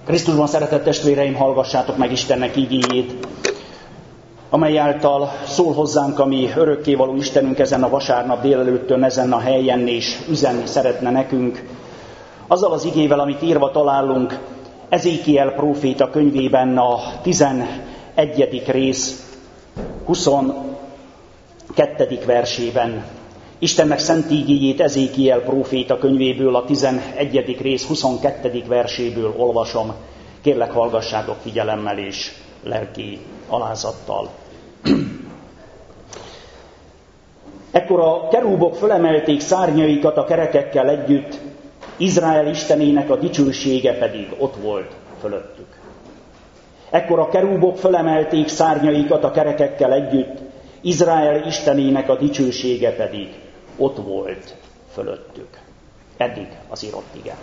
Krisztusban szeretett testvéreim, hallgassátok meg Istennek igéjét, amely által szól hozzánk a mi örökkévaló Istenünk ezen a vasárnap délelőttön, ezen a helyen, és üzenni szeretne nekünk. Azzal az igével, amit írva találunk Ezékiel próféta könyvében a 11. rész 22. versében. Istennek szent igéjét Ezékiel próféta könyvéből, a 11. rész 22. verséből olvasom. Kérlek, hallgassátok figyelemmel és lelki alázattal. Ekkor a kerúbok fölemelték szárnyaikat a kerekekkel együtt, Izrael istenének a dicsősége pedig ott volt fölöttük. Ekkor a kerúbok fölemelték szárnyaikat a kerekekkel együtt, Izrael istenének a dicsősége pedig ott volt fölöttük. Eddig az írott ige.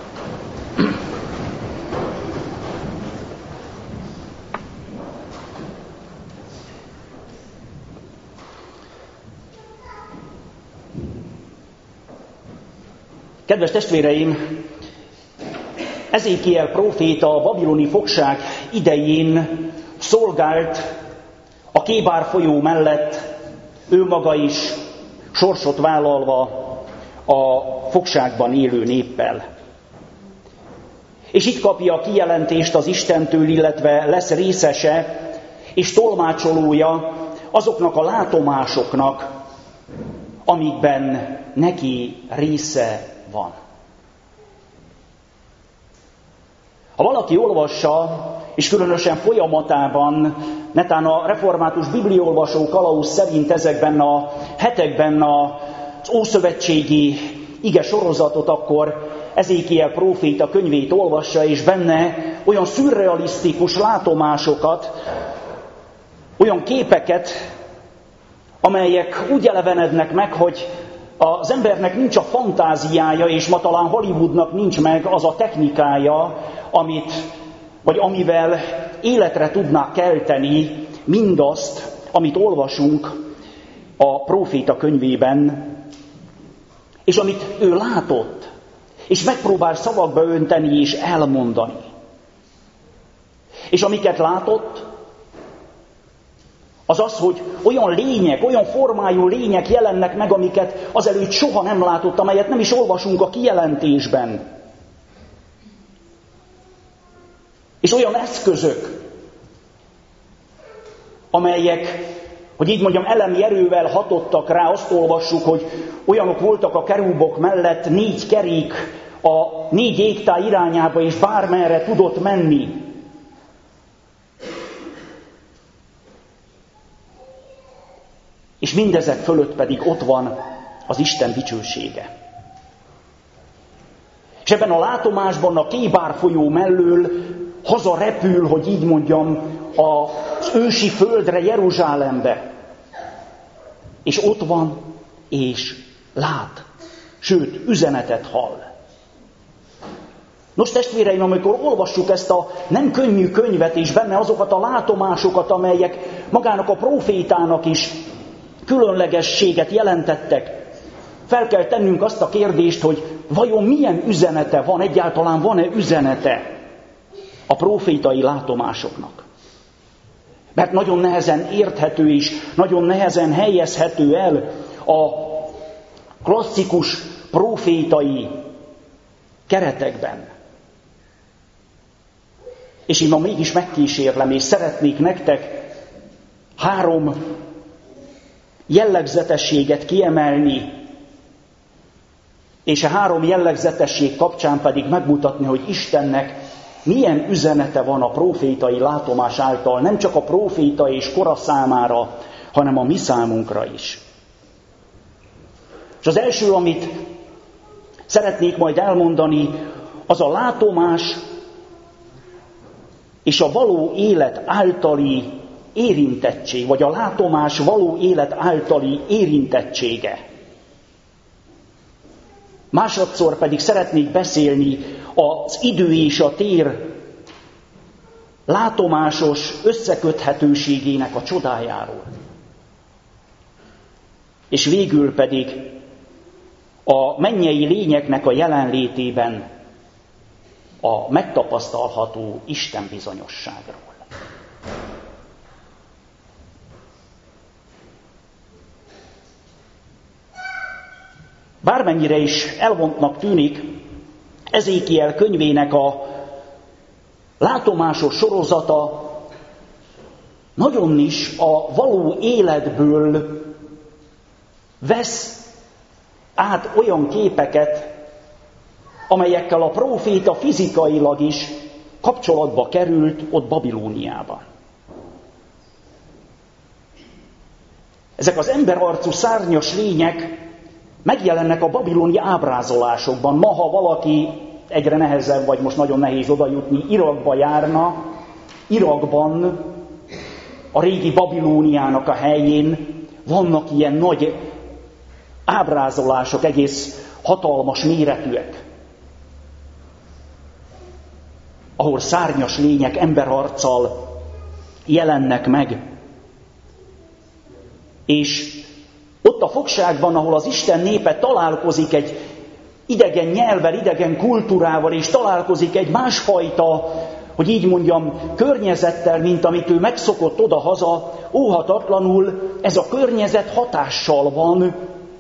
Kedves testvéreim, Ezékiel próféta a babiloni fogság idején szolgált a Kébár folyó mellett, ő maga is sorsot vállalva a fogságban élő néppel. És itt kapja a kijelentést az Istentől, illetve lesz részese és tolmácsolója azoknak a látomásoknak, amikben neki része van. Ha valaki olvassa, és különösen folyamatában, netán a református bibliaolvasó kalauz szerint ezekben a hetekben az ószövetségi ige sorozatot, akkor Ezékiel próféta könyvét olvassa, és benne olyan szürrealisztikus látomásokat, olyan képeket, amelyek úgy elevenednek meg, hogy az embernek nincs a fantáziája, és ma talán Hollywoodnak nincs meg az a technikája, amivel életre tudná kelteni mindazt, amit olvasunk a próféta könyvében, és amit ő látott, és megpróbál szavakba önteni és elmondani. És amiket látott, az az, hogy olyan lények, olyan formájú lények jelennek meg, amiket azelőtt soha nem látott, amelyet nem is olvasunk a kijelentésben. És olyan eszközök, amelyek, hogy így mondjam, elemi erővel hatottak rá, azt olvassuk, hogy olyanok voltak a kerúbok mellett, 4 kerék a 4 égtáj irányába, és bármerre tudott menni. És mindezek fölött pedig ott van az Isten dicsősége. És ebben a látomásban a Kébár folyó mellől hazarepül, hogy így mondjam, az ősi földre, Jeruzsálembe. És ott van, és lát, sőt, üzenetet hall. Nos, testvéreim, amikor olvassuk ezt a nem könnyű könyvet, és benne azokat a látomásokat, amelyek magának a prófétának is különlegességet jelentettek, fel kell tennünk azt a kérdést, hogy vajon milyen üzenete van, egyáltalán van-e üzenete a prófétai látomásoknak. Mert nagyon nehezen érthető és nagyon nehezen helyezhető el a klasszikus prófétai keretekben. És én ma mégis megkísérlem, és szeretnék nektek 3 jellegzetességet kiemelni, és a 3 jellegzetesség kapcsán pedig megmutatni, hogy Istennek milyen üzenete van a prófétai látomás által, nem csak a próféta és kora számára, hanem a mi számunkra is. És az első, amit szeretnék majd elmondani, az a látomás és a való élet általi érintettség, vagy a látomás való élet általi érintettsége. Másodszor pedig szeretnék beszélni az idő és a tér látomásos összeköthetőségének a csodájáról. És végül pedig a mennyei lényeknek a jelenlétében a megtapasztalható Isten bizonyosságról. Bármennyire is elvontnak tűnik Ezékiel könyvének a látomásos sorozata, nagyon is a való életből vesz át olyan képeket, amelyekkel a próféta fizikailag is kapcsolatba került ott Babilóniában. Ezek az emberarcú szárnyas lények megjelennek a babiloni ábrázolásokban. Ma, ha valaki egyre nehezebb, vagy most nagyon nehéz odajutni, Irakba járna, Irakban, a régi Babilóniának a helyén vannak ilyen nagy ábrázolások, egész hatalmas méretűek, ahol szárnyas lények emberarccal jelennek meg. És ott a fogságban, ahol az Isten népe találkozik egy idegen nyelvvel, idegen kultúrával, és találkozik egy másfajta, hogy így mondjam, környezettel, mint amit ő megszokott oda-haza, óhatatlanul ez a környezet hatással van,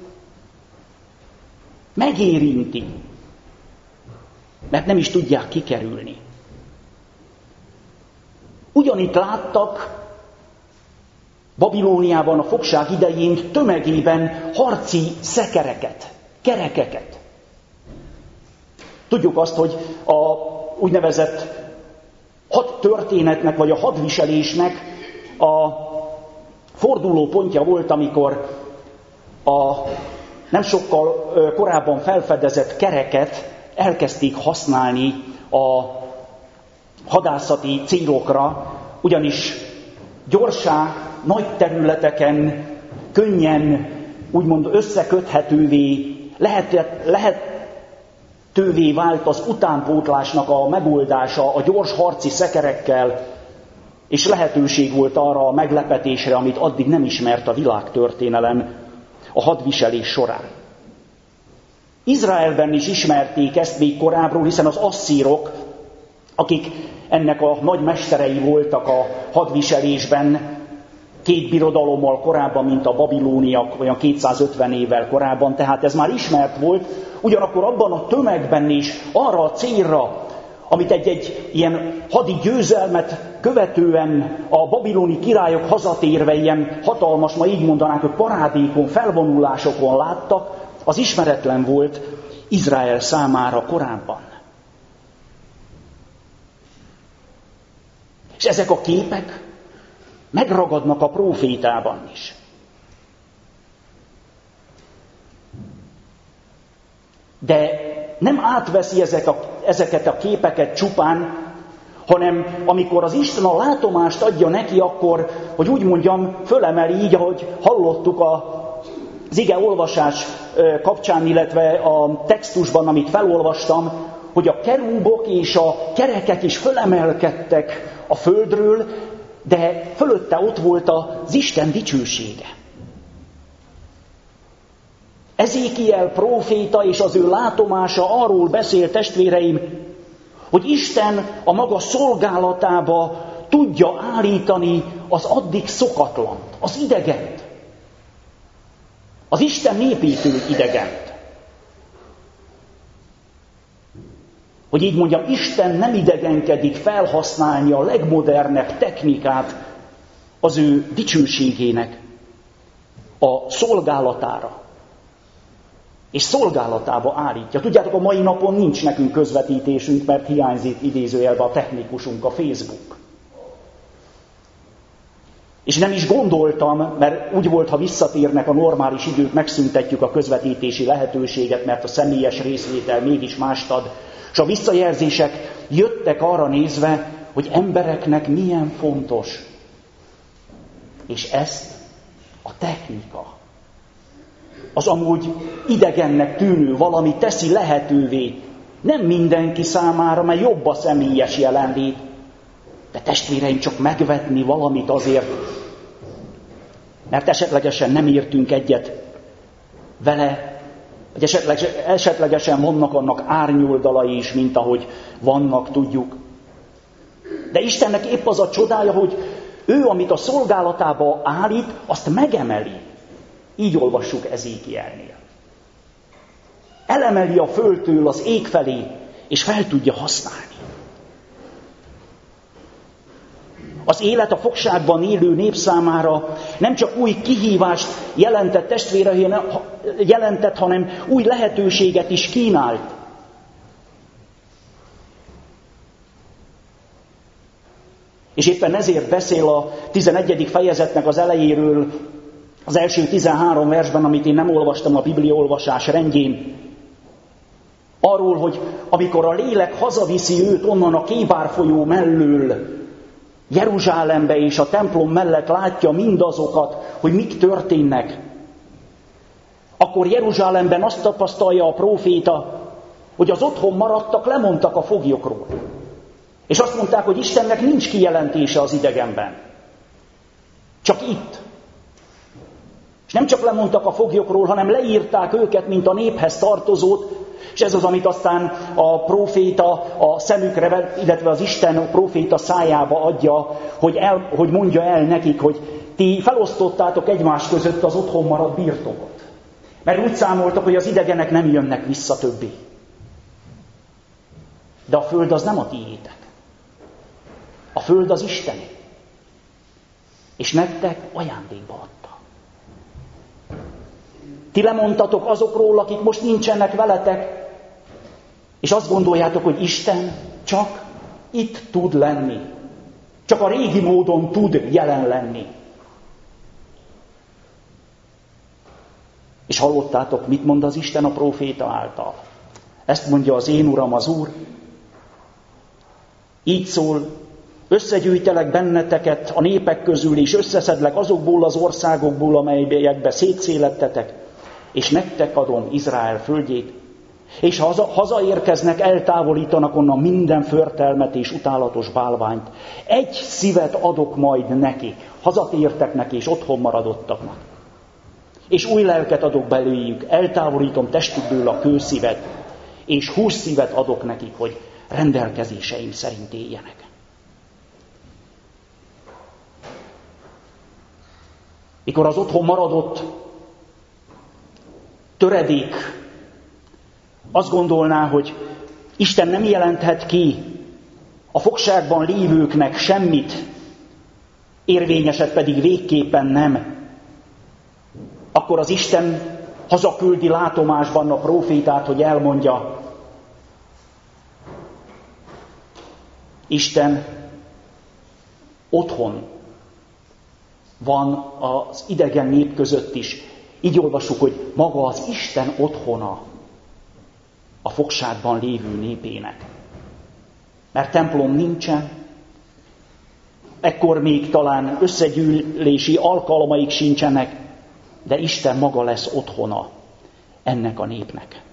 megérinti, mert nem is tudják kikerülni. Ugyanitt láttak Babilóniában a fogság idején tömegében harci szekereket, kerekeket. Tudjuk azt, hogy a úgynevezett hadtörténetnek, vagy a hadviselésnek a forduló pontja volt, amikor a nem sokkal korábban felfedezett kereket elkezdték használni a hadászati célokra, ugyanis gyorsá, nagy területeken, könnyen, úgymond összeköthetővé, lehetővé vált az utánpótlásnak a megoldása a gyors harci szekerekkel, és lehetőség volt arra a meglepetésre, amit addig nem ismert a világtörténelem a hadviselés során. Izraelben is ismerték ezt még korábbról, hiszen az asszírok, akik ennek a nagy mesterei voltak a hadviselésben, 2 birodalommal korábban, mint a babilóniak, olyan 250 évvel korábban, tehát ez már ismert volt, ugyanakkor abban a tömegben is arra a célra, amit egy ilyen hadi győzelmet követően a babiloni királyok hazatérve ilyen hatalmas, ma így mondanák, hogy parádékon, felvonulásokon láttak, az ismeretlen volt Izrael számára korábban. És ezek a képek megragadnak a prófétában is. De nem átveszi ezeket a képeket csupán, hanem amikor az Isten a látomást adja neki, akkor, hogy úgy mondjam, fölemeli így, ahogy hallottuk az ige olvasás kapcsán, illetve a textusban, amit felolvastam, hogy a kerúbok és a kerekek is fölemelkedtek a földről, de fölötte ott volt az Isten dicsősége. Ezékiel próféta és az ő látomása arról beszél, testvéreim, hogy Isten a maga szolgálatába tudja állítani az addig szokatlant, az idegent. Az Isten népítő idegent. Hogy így mondjam, Isten nem idegenkedik felhasználni a legmodernebb technikát az ő dicsőségének a szolgálatára. És szolgálatába állítja. Tudjátok, a mai napon nincs nekünk közvetítésünk, mert hiányzik idézőjelben a technikusunk, a Facebook. És nem is gondoltam, mert úgy volt, ha visszatérnek a normális idők, megszüntetjük a közvetítési lehetőséget, mert a személyes részvétel mégis mást ad. És a visszajelzések jöttek arra nézve, hogy embereknek milyen fontos. És ezt a technika, az amúgy idegennek tűnő valami teszi lehetővé. Nem mindenki számára, mert jobb a személyes jelenlét. De testvéreim, csak megvetni valamit azért, mert esetlegesen nem értünk egyet vele, Vagy esetlegesen vannak annak árnyoldalai is, mint ahogy vannak, tudjuk. De Istennek épp az a csodája, hogy ő, amit a szolgálatába állít, azt megemeli. Így olvassuk Ezékielnél. Elemeli a földtől az ég felé, és fel tudja használni. Az élet a fogságban élő nép számára nem csak új kihívást jelentett, hanem új lehetőséget is kínált. És éppen ezért beszél a 11. fejezetnek az elejéről, az első 13 versben, amit én nem olvastam a bibliaolvasás rendjén, arról, hogy amikor a lélek hazaviszi őt onnan a Kébár folyó mellől, Jeruzsálembe és a templom mellett látja mindazokat, hogy mik történnek, akkor Jeruzsálemben azt tapasztalja a próféta, hogy az otthon maradtak lemondtak a foglyokról. És azt mondták, hogy Istennek nincs kijelentése az idegenben. Csak itt. És nem csak lemondtak a foglyokról, hanem leírták őket, mint a néphez tartozót, és ez az, amit aztán a próféta a szemükre, illetve az Isten a próféta szájába adja, hogy mondja el nekik, hogy ti felosztottátok egymás között az otthon maradt birtokot. Mert úgy számoltak, hogy az idegenek nem jönnek vissza többé. De a föld az nem a tiétek. A föld az Istené. És nektek ajándékba adta. Ti lemondtatok azokról, akik most nincsenek veletek, és azt gondoljátok, hogy Isten csak itt tud lenni. Csak a régi módon tud jelen lenni. És hallottátok, mit mond az Isten a próféta által? Ezt mondja az én Uram, az Úr. Így szól, összegyűjtelek benneteket a népek közül, és összeszedlek azokból az országokból, amelyekbe szétszélettetek, és nektek adom Izrael földjét, és ha hazaérkeznek, eltávolítanak onnan minden förtelmet és utálatos bálványt. Egy szívet adok majd neki, hazatértek neki, és otthon maradottaknak. És új lelket adok beléjük, eltávolítom testükből a kőszívet, és hússzívet adok nekik, hogy rendelkezéseim szerint éljenek. Mikor az otthon maradott töredék azt gondolná, hogy Isten nem jelenthet ki a fogságban lévőknek semmit, érvényeset pedig végképpen nem, akkor az Isten hazaküldi látomásban a prófétát, hogy elmondja, Isten otthon van az idegen nép között is. Így olvassuk, hogy maga az Isten otthona a fogságban lévő népének. Mert templom nincsen, ekkor még talán összegyűlési alkalmaik sincsenek, de Isten maga lesz otthona ennek a népnek.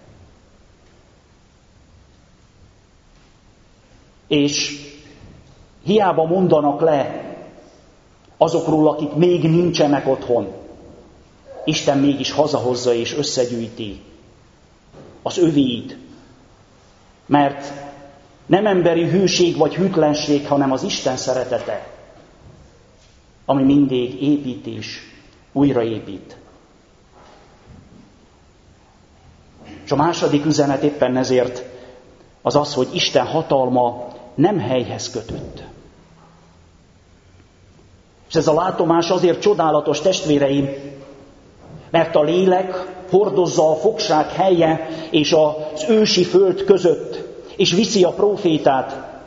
És hiába mondanak le azokról, akik még nincsenek otthon, Isten mégis hazahozza és összegyűjti az övéit, mert nem emberi hűség vagy hűtlenség, hanem az Isten szeretete, ami mindig épít és újraépít. És a második üzenet éppen ezért az az, hogy Isten hatalma nem helyhez kötött. És ez a látomás azért csodálatos, testvéreim, mert a lélek hordozza a fogság helye és az ősi föld között, és viszi a prófétát.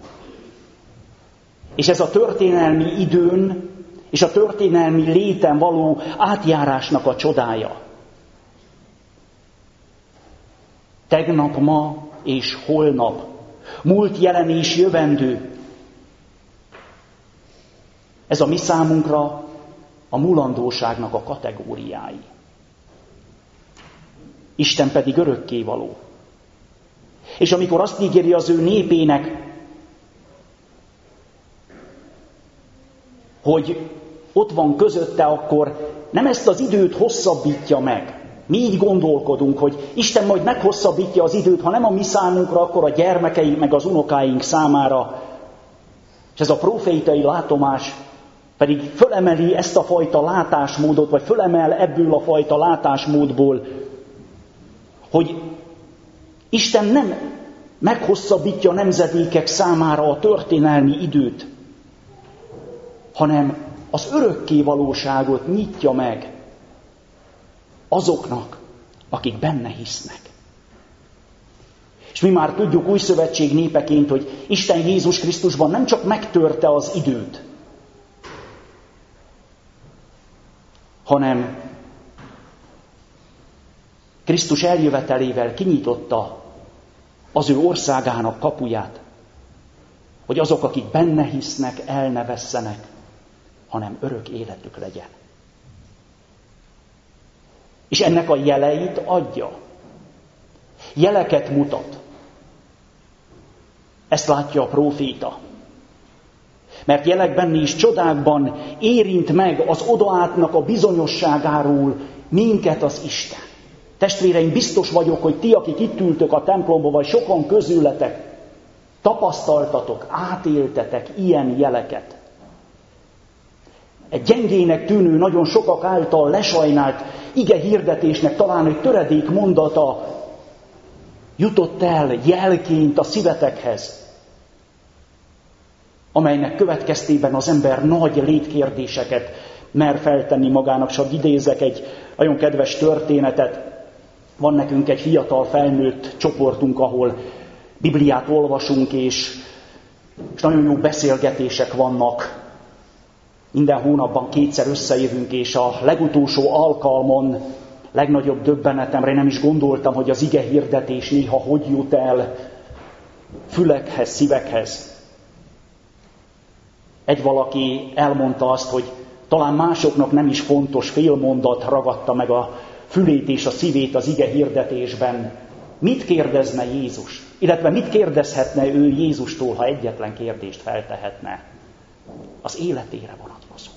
És ez a történelmi időn és a történelmi léten való átjárásnak a csodája. Tegnap, ma és holnap, múlt, jelen és jövendő. Ez a mi számunkra a mulandóságnak a kategóriái. Isten pedig örökkévaló. És amikor azt ígéri az ő népének, hogy ott van közötte, akkor nem ezt az időt hosszabbítja meg, Mi így gondolkodunk, hogy Isten majd meghosszabbítja az időt, ha nem a mi számunkra, akkor a gyermekeink meg az unokáink számára. És ez a profétai látomás pedig fölemeli ezt a fajta látásmódot, vagy fölemel ebből a fajta látásmódból, hogy Isten nem meghosszabbítja a nemzedékek számára a történelmi időt, hanem az örökké valóságot nyitja meg azoknak, akik benne hisznek. És mi már tudjuk új szövetség népeként, hogy Isten Jézus Krisztusban nem csak megtörte az időt, hanem Krisztus eljövetelével kinyitotta az ő országának kapuját, hogy azok, akik benne hisznek, el ne vesszenek, hanem örök életük legyen. És ennek a jeleit adja. Jeleket mutat. Ezt látja a próféta. Mert jelekben és csodákban érint meg az odaátnak a bizonyosságáról minket az Isten. Testvéreim, biztos vagyok, hogy ti, akik itt ültök a templomba, vagy sokan közületek, tapasztaltatok, átéltetek ilyen jeleket. Egy gyengének tűnő, nagyon sokak által lesajnált ige hirdetésnek talán egy töredék mondata jutott el jelként a szívetekhez, amelynek következtében az ember nagy létkérdéseket mer feltenni magának. Csak idézek egy nagyon kedves történetet. Van nekünk egy fiatal felnőtt csoportunk, ahol Bibliát olvasunk, és nagyon jó beszélgetések vannak. Minden hónapban 2-szer összejövünk, és a legutolsó alkalmon legnagyobb döbbenetemre nem is gondoltam, hogy az ige hirdetés néha hogy jut el fülekhez, szívekhez. Egy valaki elmondta azt, hogy talán másoknak nem is fontos, fél mondat ragadta meg a fülét és a szívét az ige hirdetésben. Mit kérdezne Jézus? Illetve mit kérdezhetne ő Jézustól, ha egyetlen kérdést feltehetne? Az életére vonatkozó.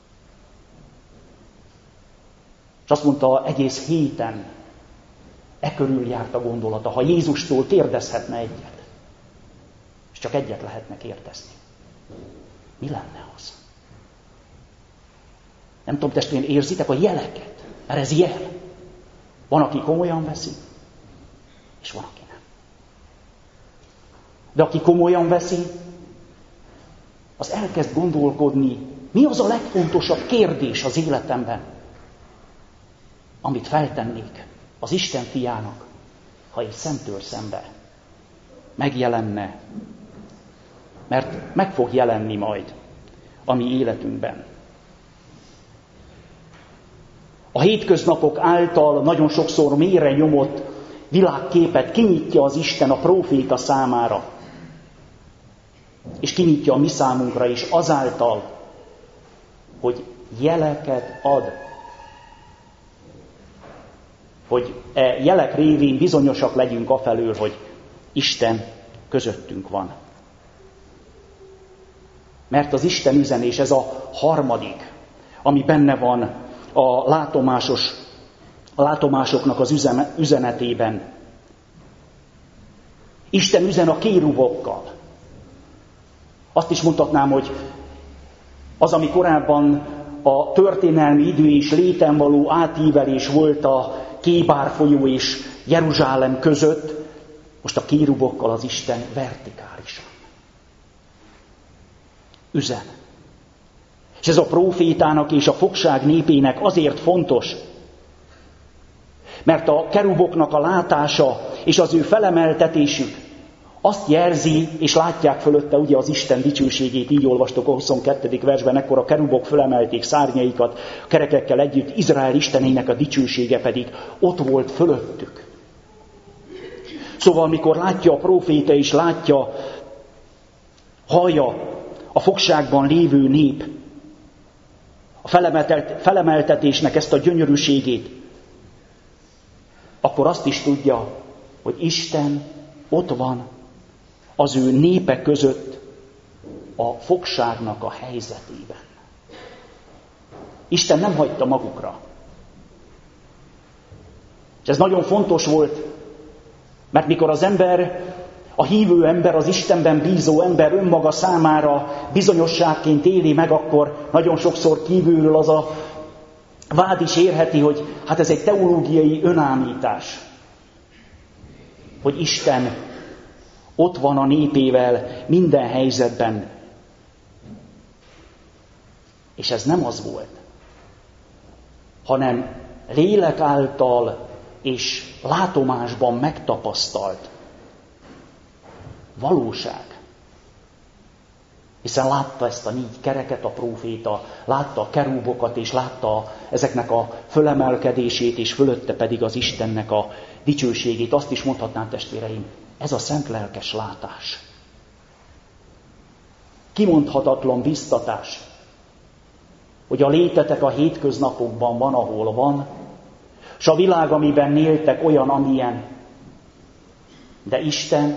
És azt mondta, egész héten körül járt a gondolata, ha Jézustól kérdezhetne egyet. És csak egyet lehetne kérdezni. Mi lenne az? Nem tudom, testvérem, érzitek a jeleket? Mert ez jel. Van, aki komolyan veszi, és van, aki nem. De aki komolyan veszi, az elkezd gondolkodni, mi az a legfontosabb kérdés az életemben, amit feltennék az Isten fiának, ha így szemtől szembe megjelenne. Mert meg fog jelenni majd a mi életünkben. A hétköznapok által nagyon sokszor mélyre nyomott világképet kinyitja az Isten a próféta számára. És kinyitja a mi számunkra is azáltal, hogy jeleket ad. Hogy jelek révén bizonyosak legyünk afelől, hogy Isten közöttünk van. Mert az Isten üzenés, ez a harmadik, ami benne van a látomásoknak az üzenetében. Isten üzen a kérubokkal. Azt is mondhatnám, hogy az, ami korábban a történelmi idő és léten való átívelés volt a Kébár folyó és Jeruzsálem között, most a kérubokkal az Isten vertikálisan üzen. És ez a prófétának és a fogság népének azért fontos, mert a keruboknak a látása és az ő felemeltetésük azt jelzi, és látják fölötte ugye az Isten dicsőségét, így olvastok a 22. versben, ekkor a kerubok felemelték szárnyaikat, a kerekekkel együtt, Izrael Istenének a dicsősége pedig ott volt fölöttük. Szóval, mikor látja a próféta és látja, hallja a fogságban lévő nép a felemeltetésnek ezt a gyönyörűségét, akkor azt is tudja, hogy Isten ott van az ő népe között a fogságnak a helyzetében. Isten nem hagyta magukra. És ez nagyon fontos volt, mert mikor az ember, a hívő ember, az Istenben bízó ember önmaga számára bizonyosságként éli meg, akkor nagyon sokszor kívülről az a vád is érheti, hogy hát ez egy teológiai önállítás. Hogy Isten ott van a népével minden helyzetben. És ez nem az volt, hanem lélek által és látomásban megtapasztalt valóság. Hiszen látta ezt a 4 kereket a próféta, látta a kerúbokat, és látta ezeknek a fölemelkedését, és fölötte pedig az Istennek a dicsőségét. Azt is mondhatnám, testvéreim, ez a szent lelkes látás. Kimondhatatlan biztatás, hogy a létetek a hétköznapokban van, ahol van, s a világ, amiben éltek, olyan, amilyen. De Isten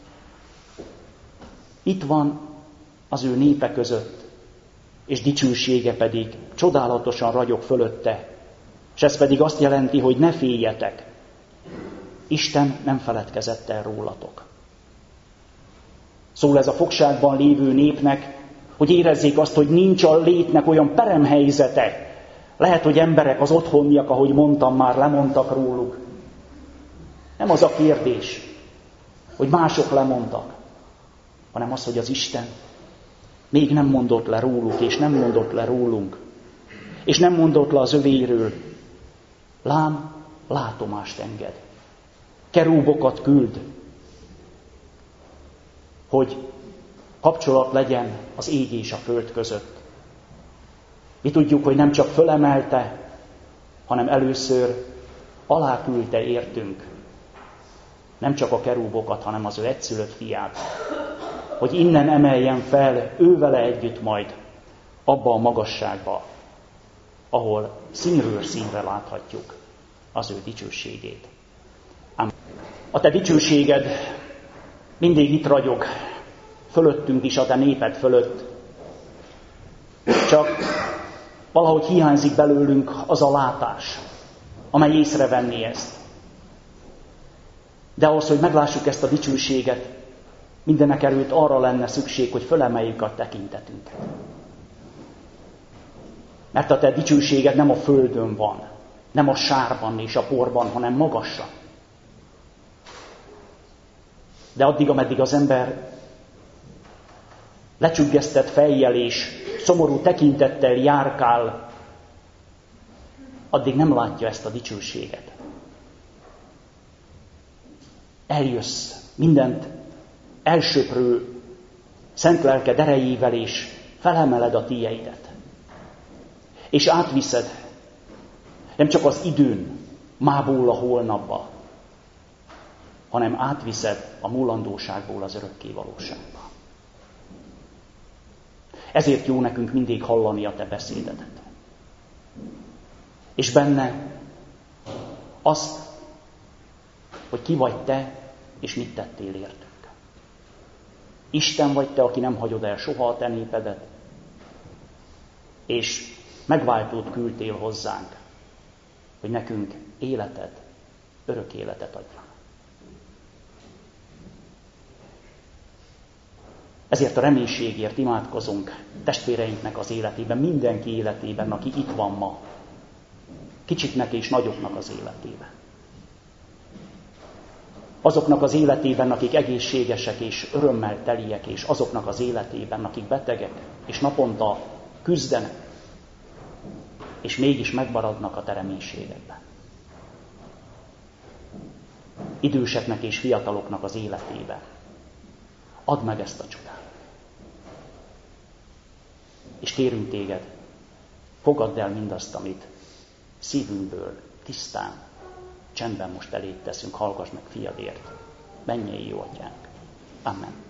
itt van az ő népe között, és dicsősége pedig csodálatosan ragyog fölötte. És ez pedig azt jelenti, hogy ne féljetek. Isten nem feledkezett el rólatok. Szól ez a fogságban lévő népnek, hogy érezzék azt, hogy nincs a létnek olyan peremhelyzete. Lehet, hogy emberek, az otthoniak, ahogy mondtam, már lemondtak róluk. Nem az a kérdés, hogy mások lemondtak, hanem az, hogy az Isten még nem mondott le róluk, és nem mondott le rólunk, és nem mondott le az övéről. Lám, látomást enged. Kerúbokat küld, hogy kapcsolat legyen az ég és a föld között. Mi tudjuk, hogy nem csak fölemelte, hanem először aláküldte értünk. Nem csak a kerúbokat, hanem az ő egyszülött fiát, hogy innen emeljen fel ő vele együtt majd abba a magasságba, ahol színről színre láthatjuk az ő dicsőségét. Ám a te dicsőséged mindig itt ragyog, fölöttünk is, a te néped fölött. Csak valahogy hiányzik belőlünk az a látás, amely észrevenné ezt. De ahhoz, hogy meglássuk ezt a dicsőséget, mindenekelőtt arra lenne szükség, hogy fölemeljük a tekintetünket. Mert a te dicsőséged nem a földön van, nem a sárban és a porban, hanem magasan. De addig, ameddig az ember lecsüggesztett fejjel és szomorú tekintettel járkál, addig nem látja ezt a dicsőséget. Eljössz mindent elsöprő szent lelked erejével, és felemeled a tieidet. És átviszed nem csak az időn, mából a holnapba, hanem átviszed a múlandóságból az örökké valóságba. Ezért jó nekünk mindig hallani a te beszédedet. És benne azt, hogy ki vagy te, és mit tettél értünk. Isten vagy te, aki nem hagyod el soha a te népedet, és megváltót küldtél hozzánk, hogy nekünk életet, örök életet adjál. Ezért a reménységért imádkozunk testvéreinknek az életében, mindenki életében, aki itt van ma, kicsiknek és nagyoknak az életében. Azoknak az életében, akik egészségesek és örömmel teliek, és azoknak az életében, akik betegek, és naponta küzdenek, és mégis megmaradnak a te reménységedben. Időseknek és fiataloknak az életében. Add meg ezt a csodát. És kérünk téged, fogadd el mindazt, amit szívünkből tisztán, csendben most eléd teszünk, hallgass meg fiadért. Mennyei jó atyánk. Amen.